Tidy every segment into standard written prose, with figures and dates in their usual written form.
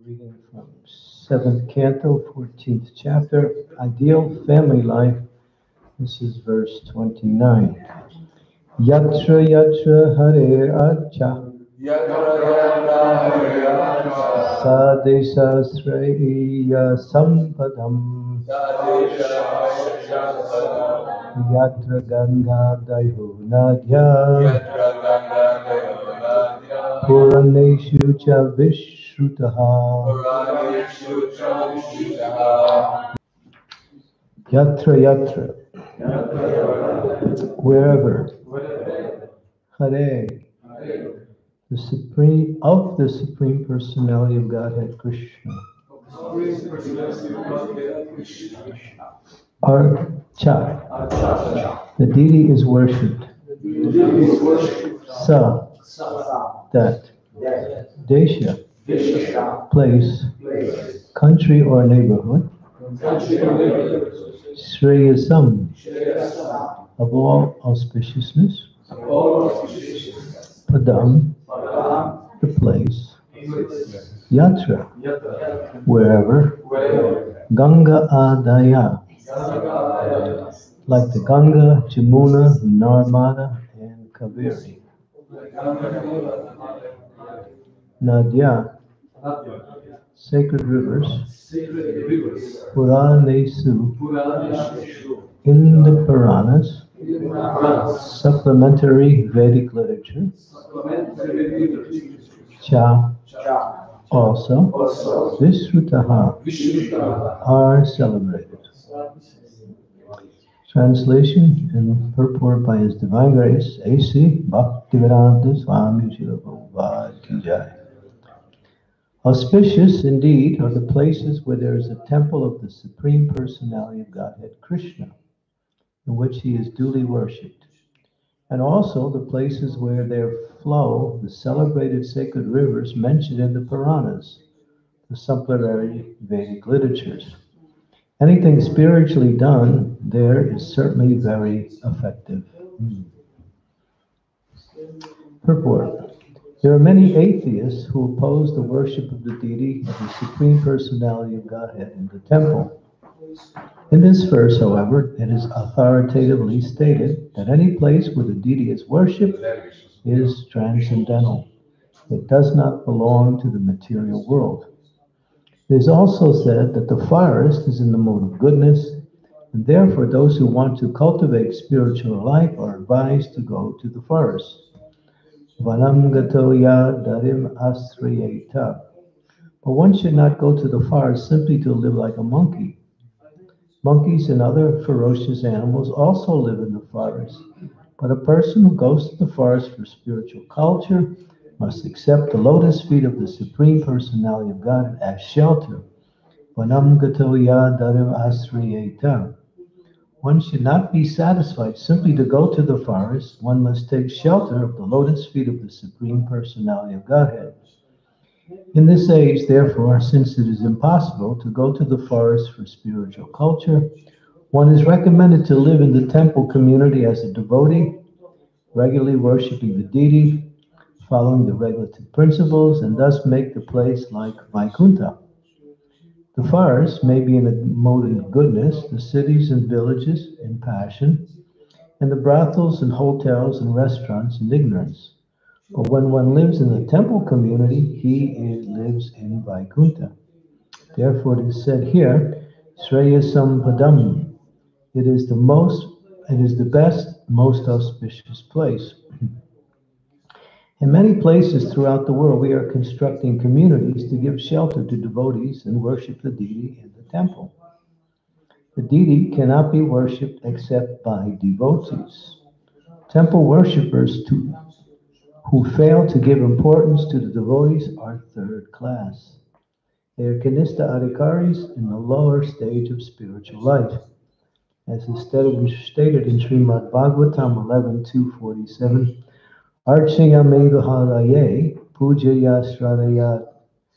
Reading from 7th Canto, 14th chapter, Ideal Family Life. This is verse 29. Yatra yatra hare acha sadesha sreya sampadam yatra ganga dayo nadya puraneshu cha vishrutaha yatra yatra wherever Hare the Supreme Personality of Godhead Krishna Archa the deity is worshipped Sa that Desha place country or neighborhood Shreyasam of all auspiciousness Padam the place Yatra wherever Ganga Adaya like the Ganga, Jamuna, Narmada, and Kaveri. Nadya sacred rivers Puranesu in the Puranas supplementary Vedic literature Cha also Vishrutaha are celebrated. Translation and purport by His Divine Grace, A.C. Bhaktivedanta Swami Srila Prabhupada Ki Jai. Auspicious indeed are the places where there is a temple of the Supreme Personality of Godhead Krishna, in which he is duly worshipped, and also the places where there flow the celebrated sacred rivers mentioned in the Puranas, the supplementary Vedic literatures. Anything spiritually done there is certainly very effective. Purport. There are many atheists who oppose the worship of the deity of the Supreme Personality of Godhead in the temple. In this verse, however, it is authoritatively stated that any place where the deity is worshipped is transcendental. It does not belong to the material world. It is also said that the forest is in the mode of goodness, and therefore those who want to cultivate spiritual life are advised to go to the forest. Vanam gato ya darim asriyeta. But one should not go to the forest simply to live like a monkey. Monkeys and other ferocious animals also live in the forest, but a person who goes to the forest for spiritual culture must accept the lotus feet of the Supreme Personality of God as shelter. Vanam gato ya darim asriyeta. One should not be satisfied simply to go to the forest. One must take shelter of the lotus feet of the Supreme Personality of Godhead. In this age, therefore, since it is impossible to go to the forest for spiritual culture, one is recommended to live in the temple community as a devotee, regularly worshiping the deity, following the regulative principles, and thus make the place like Vaikuntha. The forest may be in a mode of goodness, the cities and villages in passion, and the brothels and hotels and restaurants in ignorance. But when one lives in the temple community, lives in Vaikuntha. Therefore it is said here, Shreyasam Padam. It is the best, most auspicious place. In many places throughout the world, we are constructing communities to give shelter to devotees and worship the deity in the temple. The deity cannot be worshipped except by devotees. Temple worshippers who fail to give importance to the devotees are third class. They are Kanista Adhikaris in the lower stage of spiritual life. As is stated in Srimad Bhagavatam 11.247, Archaya Megaharaye Pujaya Shradaya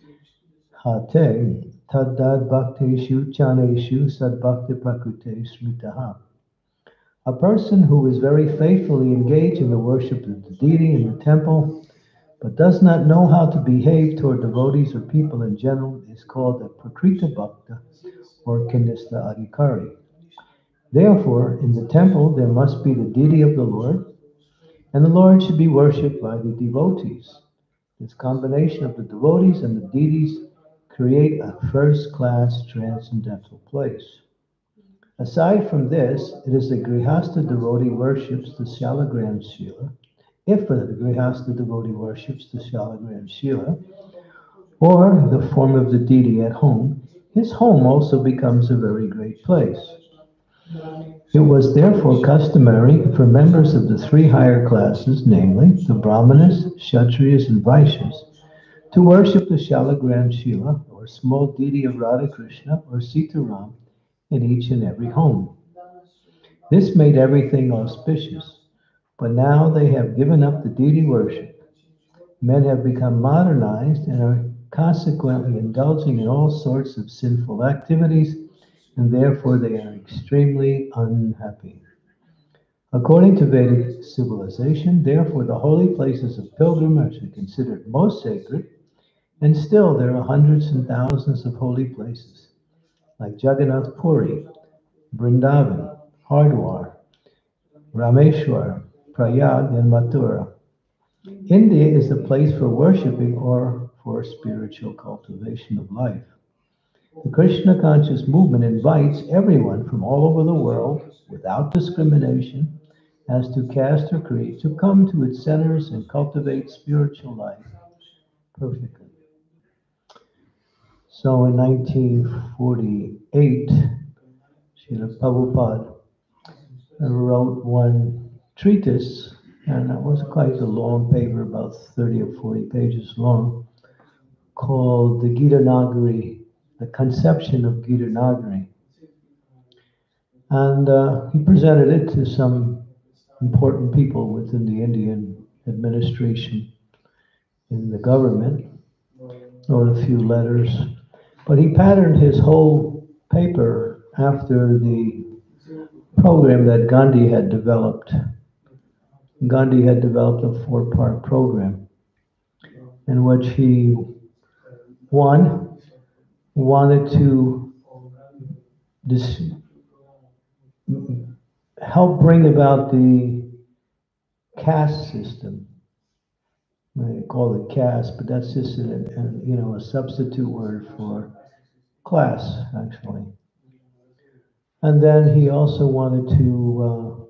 Hate Taddad Bhakteshu Chaneshu Sadbhakti Prakute Smritaha. A person who is very faithfully engaged in the worship of the deity in the temple but does not know how to behave toward devotees or people in general is called a Prakrita Bhakta or Kinista Adhikari. Therefore, in the temple there must be the deity of the Lord, and the Lord should be worshipped by the devotees. This combination of the devotees and the deities create a first-class transcendental place. Aside from this, it is the Grihastha devotee worships the Shalagram Shila. If the Grihastha devotee worships the Shalagram Shila, or the form of the deity at home, his home also becomes a very great place. It was therefore customary for members of the three higher classes, namely the Brahmanas, Kshatriyas, and Vaishyas, to worship the Shalagram Shila, or small deity of Radha Krishna, or Sitaram, in each and every home. This made everything auspicious, but now they have given up the deity worship. Men have become modernized and are consequently indulging in all sorts of sinful activities, and therefore they are extremely unhappy. According to Vedic civilization, therefore the holy places of pilgrimage are considered most sacred, and still there are hundreds and thousands of holy places, like Jagannath Puri, Vrindavan, Hardwar, Rameshwar, Prayag, and Mathura. India is the place for worshipping or for spiritual cultivation of life. The Krishna conscious movement invites everyone from all over the world, without discrimination, as to caste or creed, to come to its centers and cultivate spiritual life perfectly. So in 1948, Srila Prabhupada wrote one treatise, and it was quite a long paper, about 30 or 40 pages long, called the Gita Nagari, the conception of Gita Nagari. And he presented it to some important people within the Indian administration in the government, wrote a few letters, but he patterned his whole paper after the program that Gandhi had developed. Gandhi had developed a four-part program in which he, one, wanted to dis- help bring about the caste system. They call it caste, but that's just a substitute word for class, actually. And then he also wanted to,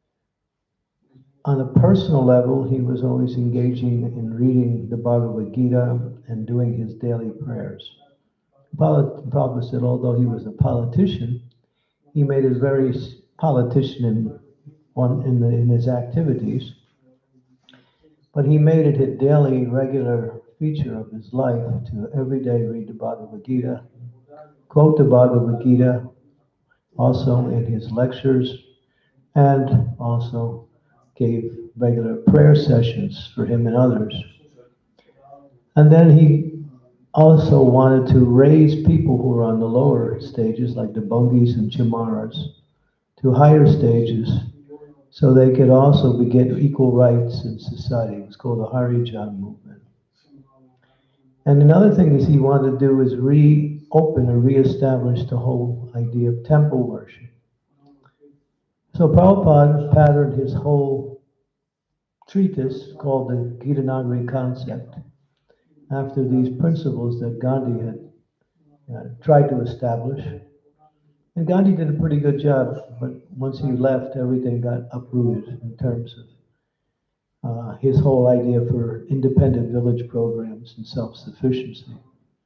on a personal level, he was always engaging in reading the Bhagavad Gita and doing his daily prayers. Prabhupada said, although he was a politician, he made it very politician in his activities, but he made it a daily, regular feature of his life to every day read the Bhagavad Gita, quote the Bhagavad Gita, also in his lectures, and also gave regular prayer sessions for him and others. And then he also wanted to raise people who were on the lower stages, like the Bongis and Chamaras, to higher stages, so they could also get equal rights in society. It was called the Harijan movement. And another thing is he wanted to do is reopen or reestablish the whole idea of temple worship. So Prabhupada patterned his whole treatise called the Gita Nagari concept after these principles that Gandhi had tried to establish. And Gandhi did a pretty good job, but once he left, everything got uprooted in terms of his whole idea for independent village programs and self-sufficiency.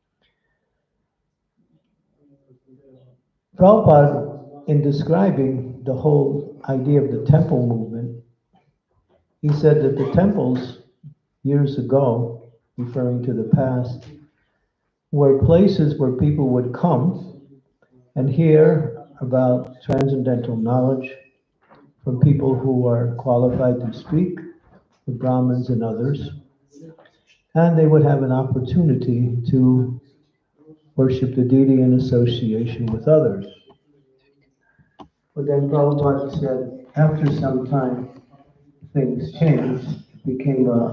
Prabhupada, in describing the whole idea of the temple movement, he said that the temples, years ago, referring to the past, were places where people would come and hear about transcendental knowledge from people who are qualified to speak, the Brahmins and others, and they would have an opportunity to worship the deity in association with others. But then Prabhupada said, after some time, things changed. It became a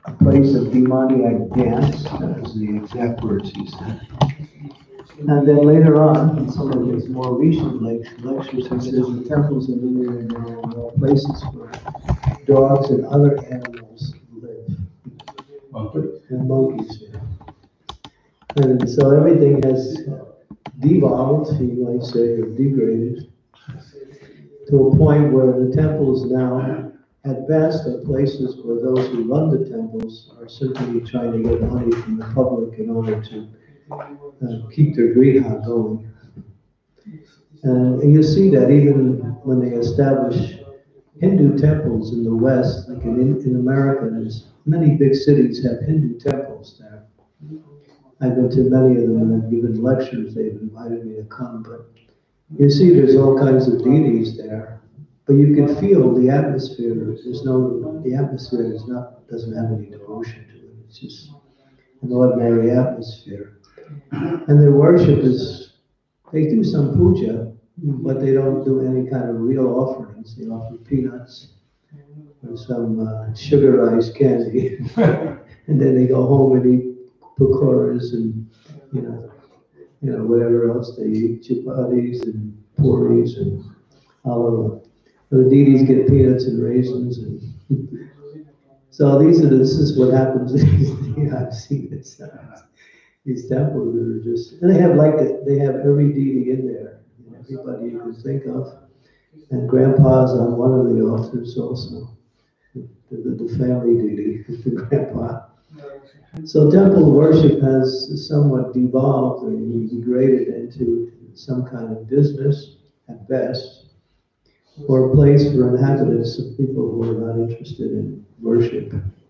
a place of demoniac dance. That was the exact words he said. And then later on, in some of his more recent lectures, he says the temples in India are now places where dogs and other animals live. And monkeys. And so everything has devolved, you might say, or degraded, to a point where the temples now, at best, are places where those who run the temples are simply trying to get money from the public in order to keep their griha going. And you see that even when they establish Hindu temples in the West, like in America, there's many big cities have Hindu temples there. I've been to many of them and I've given lectures, they've invited me to come, but you see there's all kinds of deities there. But you can feel the atmosphere, the atmosphere doesn't have any devotion to it, it's just an ordinary atmosphere. And their worship is, they do some puja, but they don't do any kind of real offerings. They offer peanuts or some sugarized candy. And then they go home and eat pakoras and, whatever else they eat, chapatis and puris and all of the deities get peanuts and raisins. And so this is what happens. I've seen it. These temples are just, and they have every deity in there, everybody you can think of. And Grandpa's on one of the altars also, the family deity, the grandpa. So temple worship has somewhat devolved or degraded into some kind of business at best, or a place for inhabitants of people who are not interested in worship.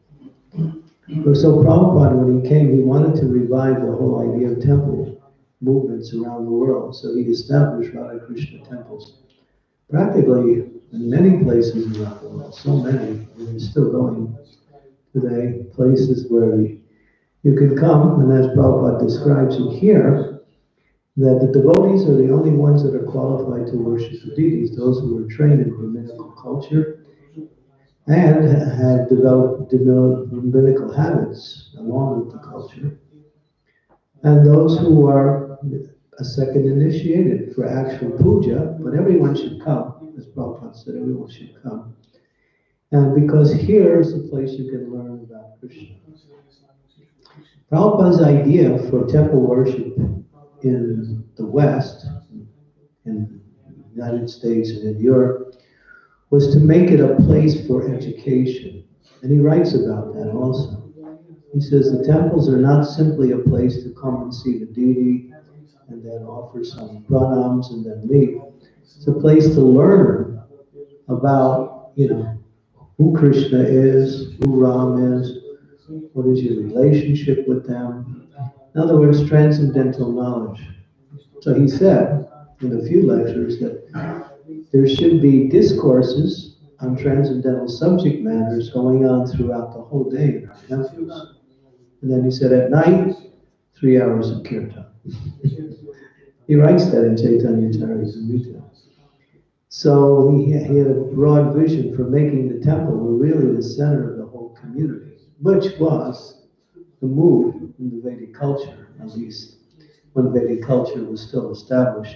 So Prabhupada, when he came, he wanted to revive the whole idea of temple movements around the world. So he established Radha Krishna temples practically in many places around the world, so many, and they're still going today, places where you can come, and as Prabhupada describes it here, that the devotees are the only ones that are qualified to worship the deities, those who were trained in Brahminical culture and have developed Brahminical habits along with the culture, and those who are a second initiated for actual puja, but everyone should come, as Prabhupada said, everyone should come. And because here is the place you can learn about Krishna. Prabhupada's idea for temple worship in the West, in the United States and in Europe, was to make it a place for education. And he writes about that also. He says the temples are not simply a place to come and see the deity and then offer some pranams and then leave. It's a place to learn about, who Krishna is, who Ram is, what is your relationship with them. In other words, transcendental knowledge. So he said in a few lectures that there should be discourses on transcendental subject matters going on throughout the whole day in our temples. And then he said at night, 3 hours of kirtan. He writes that in Chaitanya Charitamrita. So he had a broad vision for making the temple really the center of the whole community, which was the move in the Vedic culture, at least when Vedic culture was still established.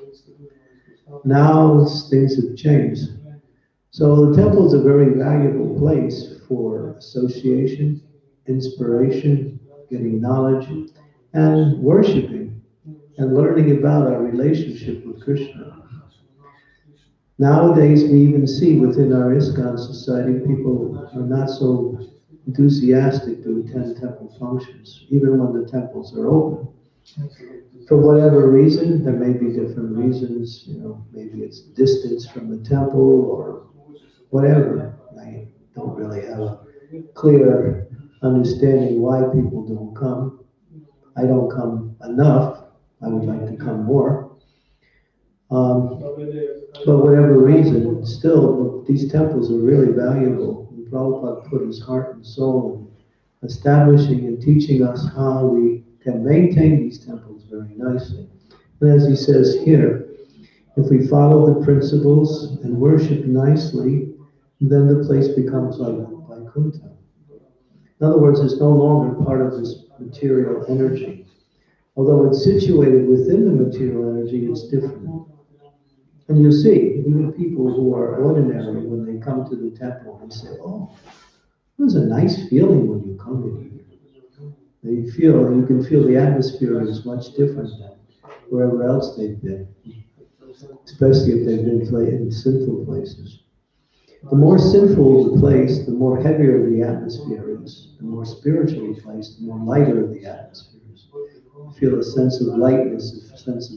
Now things have changed. So the temple is a very valuable place for association, inspiration, getting knowledge, and worshiping and learning about our relationship with Krishna. Nowadays, we even see within our ISKCON society, people are not so enthusiastic to attend temple functions, even when the temples are open. For whatever reason, there may be different reasons, maybe it's distance from the temple or whatever. I don't really have a clear understanding why people don't come. I don't come enough. I would like to come more. But whatever reason, still, these temples are really valuable. And Prabhupada put his heart and soul in establishing and teaching us how we can maintain these temples very nicely. And as he says here, if we follow the principles and worship nicely, then the place becomes like Vaikuntha. In other words, it's no longer part of this material energy. Although it's situated within the material energy, it's different. And you'll see, even people who are ordinary, when they come to the temple, they say, oh, there's a nice feeling when you come in here. You can feel the atmosphere is much different than wherever else they've been, especially if they've been in sinful places. The more sinful the place, the more heavier the atmosphere is. The more spiritual the place, the more lighter the atmosphere is. You feel a sense of lightness, a sense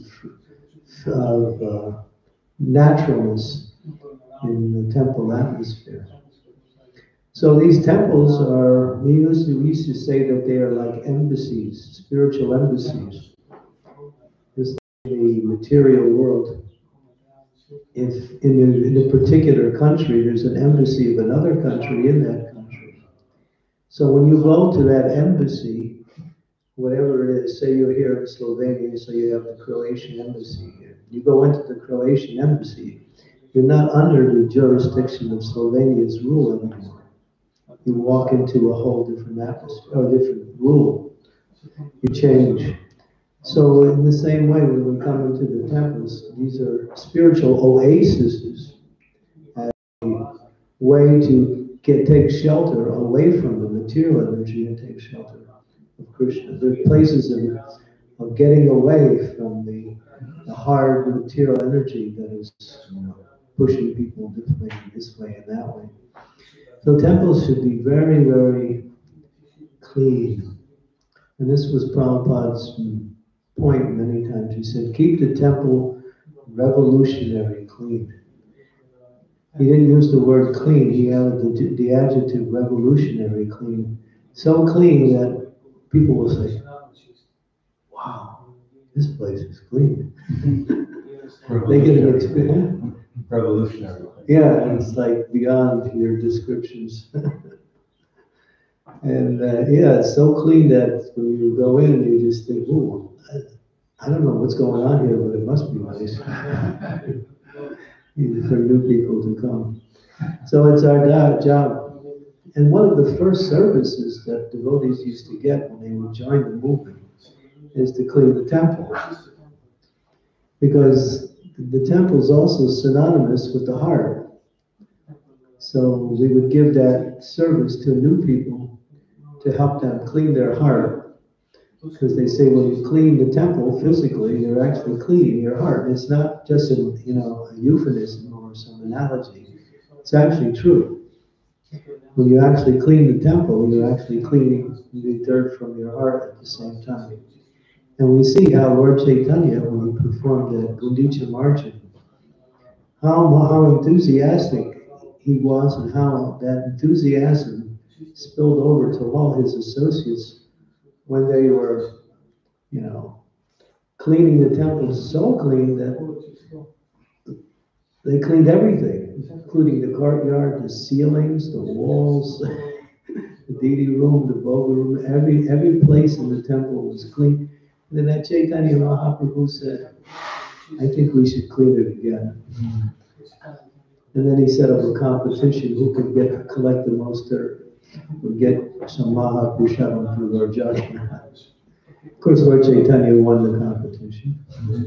of naturalness in the temple atmosphere. So these temples are, we used to say that they are like embassies, spiritual embassies. Just like the material world. If in a particular country, there's an embassy of another country in that country. So when you go to that embassy, whatever it is, say you're here in Slovenia, so you have the Croatian embassy here. You go into the Croatian embassy, you're not under the jurisdiction of Slovenia's rule anymore. You walk into a whole different atmosphere, or different rule. You change. So in the same way, when we come into the temples, these are spiritual oases, as a way to take shelter away from the material energy and take shelter of Krishna. They're places of getting away from the hard material energy that is pushing people this way and that way. So temples should be very, very clean. And this was Prabhupada's point many times. He said, keep the temple revolutionary clean. He didn't use the word clean, he added the adjective revolutionary clean. So clean that people will say, wow, this place is clean. They get an experience. Revolutionary. Yeah, it's like beyond your descriptions. And yeah, it's so clean that when you go in, you just think, ooh, I don't know what's going on here, but it must be nice. For new people to come. So it's our job. And one of the first services that devotees used to get when they would join the movement is to clean the temple. Because the temple is also synonymous with the heart. So we would give that service to new people to help them clean their heart. Because they say when you clean the temple physically, you're actually cleaning your heart. It's not just a euphemism or some analogy. It's actually true. When you actually clean the temple, you're actually cleaning the dirt from your heart at the same time. And we see how Lord Chaitanya, when he performed the Gundicha Marjan, how enthusiastic he was and how that enthusiasm spilled over to all his associates when they were, cleaning the temple so clean that they cleaned everything, including the courtyard, the ceilings, the walls, the deity room, the Bhoga room, every place in the temple was clean. And then that Chaitanya Mahaprabhu said, I think we should clean it again. And then he set up a competition, who could collect the most dirt, would get some Mahaprashadam for Lord Joshua. Of course, Lord Chaitanya won the competition.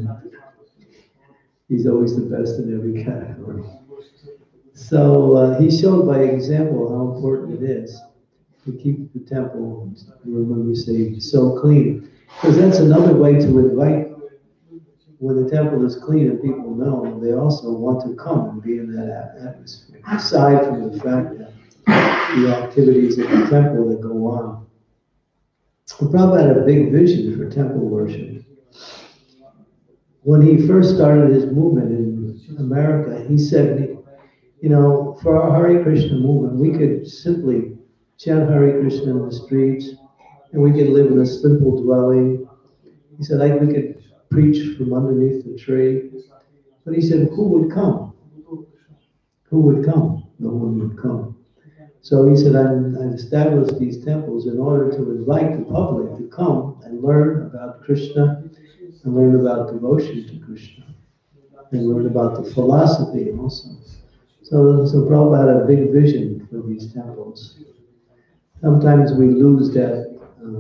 He's always the best in every category. So he showed by example how important it is to keep the temple, when we say so clean. Because that's another way to invite, when the temple is clean and people know, they also want to come and be in that atmosphere. Aside from the fact that the activities at the temple that go on. Prabhupada had a big vision for temple worship. When he first started his movement in America, he said, for our Hare Krishna movement, we could simply chant Hare Krishna in the streets, and we could live in a simple dwelling. He said, we could preach from underneath the tree. But he said, who would come? Who would come? No one would come. So he said, I've established these temples in order to invite the public to come and learn about Krishna, and learn about devotion to Krishna, and learn about the philosophy also. So Prabhupada had a big vision for these temples. Sometimes we lose that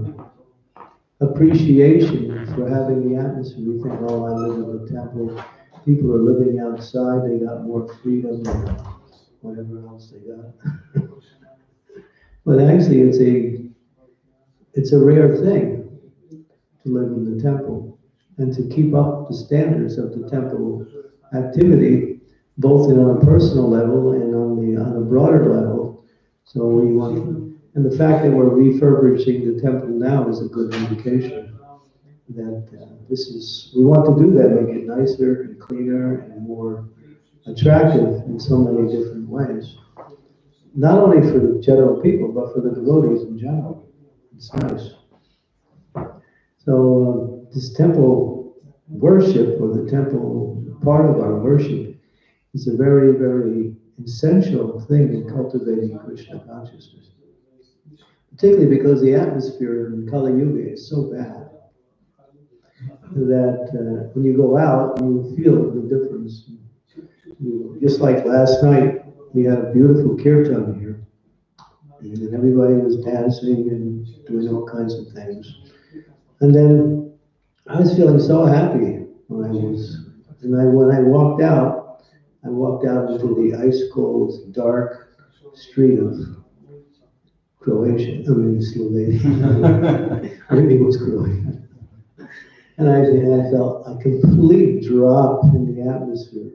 appreciation for having the atmosphere. We think, oh, I live in the temple. People are living outside. They got more freedom and whatever else they got. But actually, it's a rare thing to live in the temple and to keep up the standards of the temple activity, both on a personal level and on a broader level. So we want, and the fact that we're refurbishing the temple now is a good indication that we want to do that, make it nicer and cleaner and more attractive in so many different ways. Not only for the general people, but for the devotees in general. It's nice. So this temple worship, or the temple part of our worship, is a very, very essential thing in cultivating Krishna consciousness. Particularly because the atmosphere in Kali Yuga is so bad that when you go out, you feel the difference. Just like last night, we had a beautiful kirtan here, and everybody was dancing and doing all kinds of things. And then I was feeling so happy when I walked out into the ice cold, dark street of Croatia. I mean, Slovenia. Maybe it was Croatia. And I felt a complete drop in the atmosphere.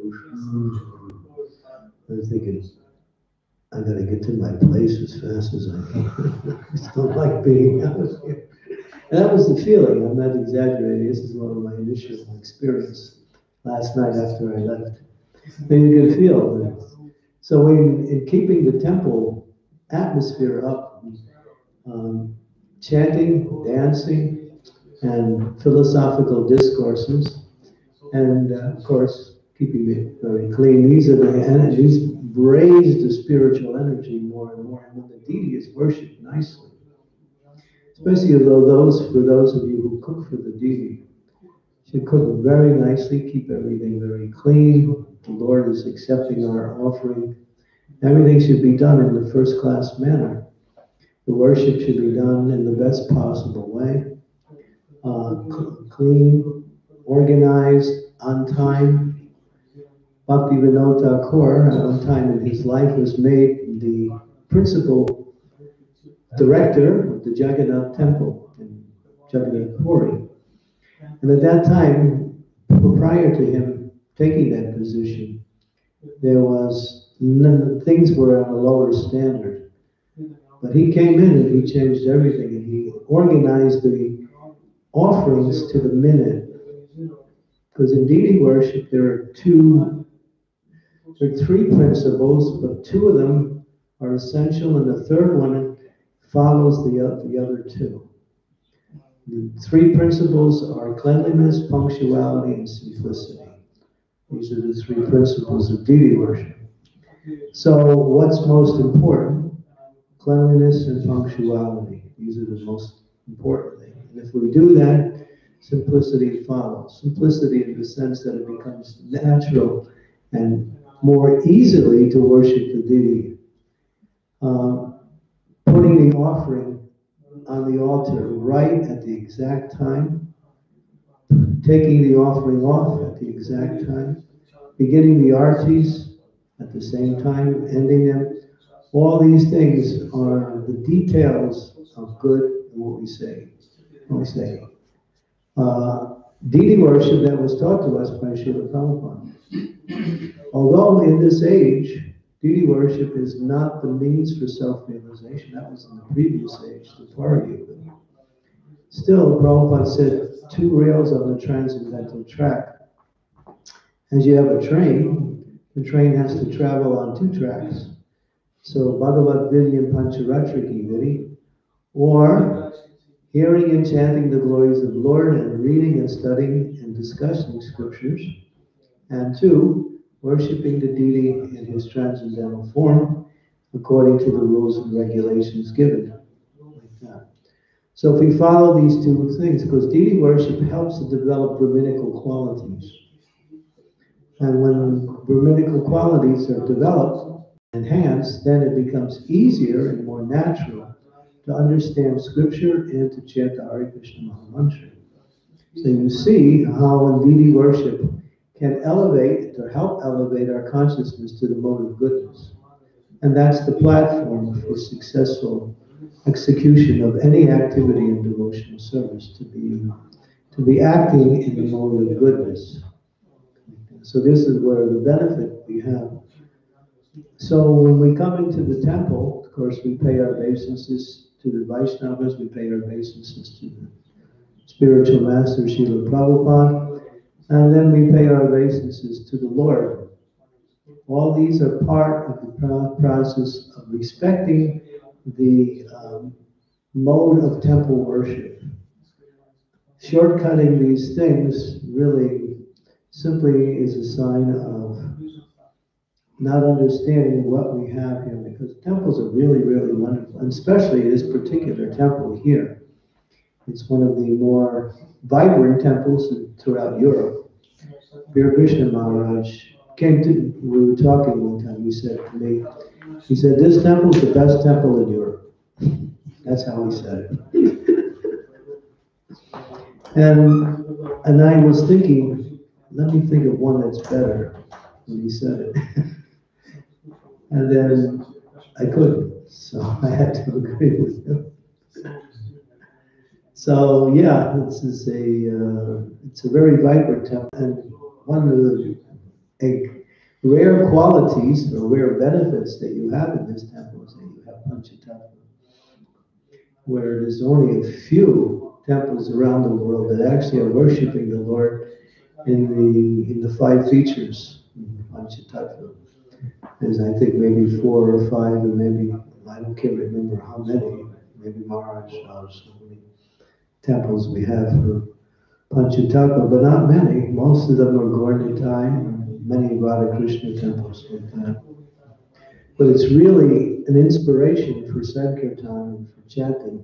I was thinking, I gotta get to my place as fast as I can. I just don't like being out here. And that was the feeling. I'm not exaggerating. This is one of my initial experience last night after I left. Made a good feel. So in keeping the temple atmosphere up, chanting, dancing, and philosophical discourses, and of course, keeping it very clean. These are the energies, raise the spiritual energy more and more. And when the deity is worshipped nicely, especially for those of you who cook for the deity, should cook very nicely, keep everything very clean. The Lord is accepting our offering. Everything should be done in the first class manner. The worship should be done in the best possible way. Clean, organized, on time. Bhaktivinoda Thakur, at one time in his life, was made the principal director of the Jagannath Temple in Jagannath Puri. And at that time, prior to him taking that position, things were on a lower standard. But he came in and he changed everything, and he organized the offerings to the minute. Because in deity worship, there are three principles, but two of them are essential, and the third one follows the other two. The three principles are cleanliness, punctuality, and simplicity. These are the three principles of deity worship. So what's most important? Cleanliness and punctuality. These are the most important things. And if we do that, simplicity follows. Simplicity in the sense that it becomes natural and more easily to worship the deity. Putting the offering on the altar right at the exact time, taking the offering off at the exact time, beginning the artis at the same time, ending them. All these things are the details of good and what we say. Deity worship that was taught to us by Srila Prabhupada. Although in this age, deity worship is not the means for self-realization. That was in the previous age, the Dwapara Yuga. Still, Prabhupada said 2 rails on the transcendental track. As you have a train, the train has to travel on 2 tracks. So Bhagavad Vidyam Pancharatriki Vidi, or hearing and chanting the glories of the Lord and reading and studying and discussing scriptures. And 2, worshipping the deity in his transcendental form according to the rules and regulations given. Like that. So if we follow these 2 things, because deity worship helps to develop Brahminical qualities. And when Brahminical qualities are developed, enhanced, then it becomes easier and more natural to understand scripture and to chant the Hare Krishna Maha Mantra. So you see how deity worship can elevate or help elevate our consciousness to the mode of goodness. And that's the platform for successful execution of any activity in devotional service, to be acting in the mode of goodness. So this is where the benefit we have. So when we come into the temple, of course, we pay our obeisances to the Vaishnavas, we pay our obeisances to the spiritual master, Srila Prabhupada, and then we pay our obeisances to the Lord. All these are part of the process of respecting the mode of temple worship. Shortcutting these things really simply is a sign of not understanding what we have here, because temples are really, really wonderful, and especially this particular temple here. It's one of the more vibrant temples throughout Europe. Bhira Krishna Maharaj we were talking one time, he said to me, he said, this temple is the best temple in Europe. That's how he said it. And I was thinking, let me think of one that's better when he said it. And then I couldn't, so I had to agree with him. So yeah, it's a very vibrant temple, and one of the rare qualities or rare benefits that you have in this temple is that you have Panchatattva, where there's only a few temples around the world that actually are worshiping the Lord in the five features, Panchatattva. There's, I think, maybe 4 or 5, or maybe, I can't remember how many, maybe Maharaj knows how many temples we have for Panchatattva, but not many. Most of them are Gaura-Nitai, many Radha Krishna temples like that. But it's really an inspiration for Sankirtan and for chanting.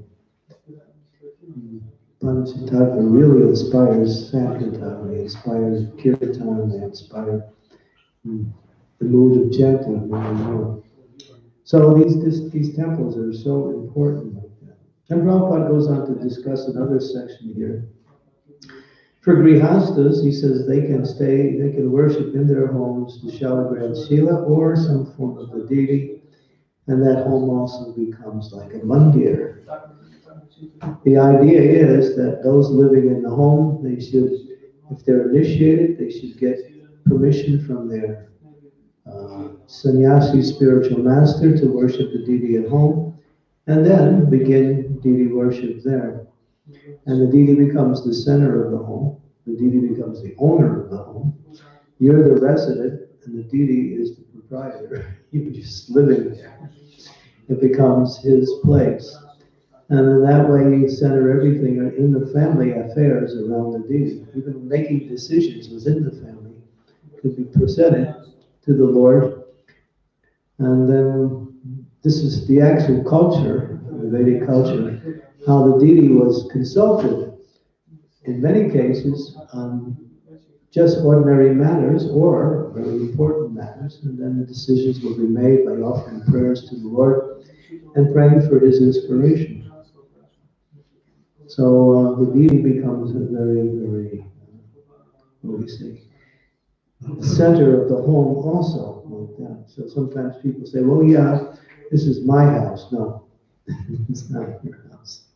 Panchatattva really inspires Sankirtan, they inspire Kirtan, they inspire the mood of chanting more and more. So these temples are so important like that. And Prabhupada goes on to discuss another section here. For Grihastas, he says they can worship in their homes the Shalagram Shila or some form of the deity, and that home also becomes like a mandir. The idea is that those living in the home, they should, if they're initiated, they should get permission from their sannyasi spiritual master to worship the deity at home, and then begin deity worship there. And the deity becomes the center of the home. The deity becomes the owner of the home. You're the resident, and the deity is the proprietor. You're just living there. It becomes his place. And in that way, you center everything in the family affairs around the deity. Even making decisions within the family could be presented to the Lord. And then this is the actual culture, the Vedic culture, how the deity was consulted in many cases on just ordinary matters or very important matters, and then the decisions will be made by offering prayers to the Lord and praying for his inspiration. So the deity becomes a very, very, what do we say, center of the home also, like that. So sometimes people say, well, yeah, this is my house. No, it's not your house.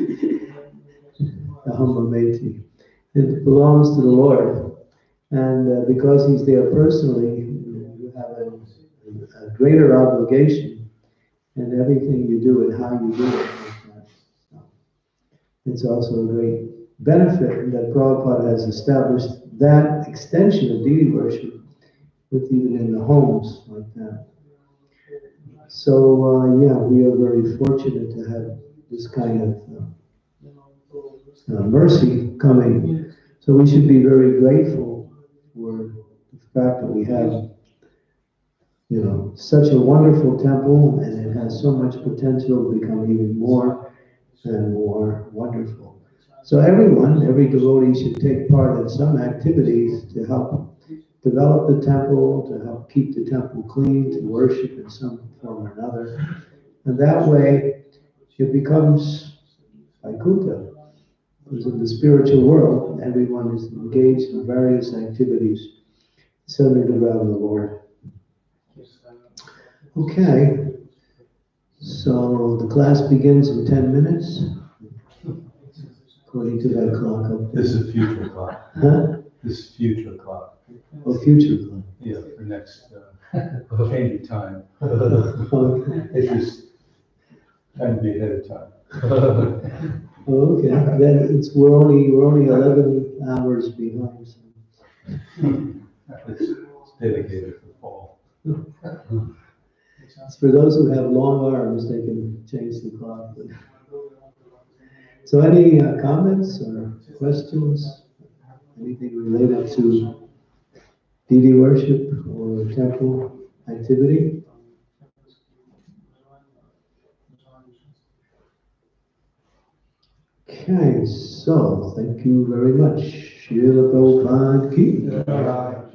Ahamameti. It belongs to the Lord. And because he's there personally, you have a greater obligation in everything you do and how you do it. So it's also a great benefit that Prabhupada has established that extension of deity worship with even in the homes like that. So yeah, we are very fortunate to have this kind of mercy coming. So we should be very grateful for the fact that we have, such a wonderful temple, and it has so much potential to become even more and more wonderful. So every devotee should take part in some activities to help develop the temple, to help keep the temple clean, to worship in some form or another. And that way, it becomes Vaikuntha. Because in the spiritual world, everyone is engaged in various activities centered around the Lord. Okay, so the class begins in 10 minutes, according to that clock up there. This is future clock. Huh? This is future clock. Oh, future clock. Yeah, for next, change of time. Okay. It's just trying to be ahead of time. Oh, okay, then we're only 11 hours behind. It's dedicated for fall. For those who have long arms, they can change the clock. So any comments or questions? Anything related to deity worship or temple activity? Okay, so thank you very much. Srila Prabhupada ki.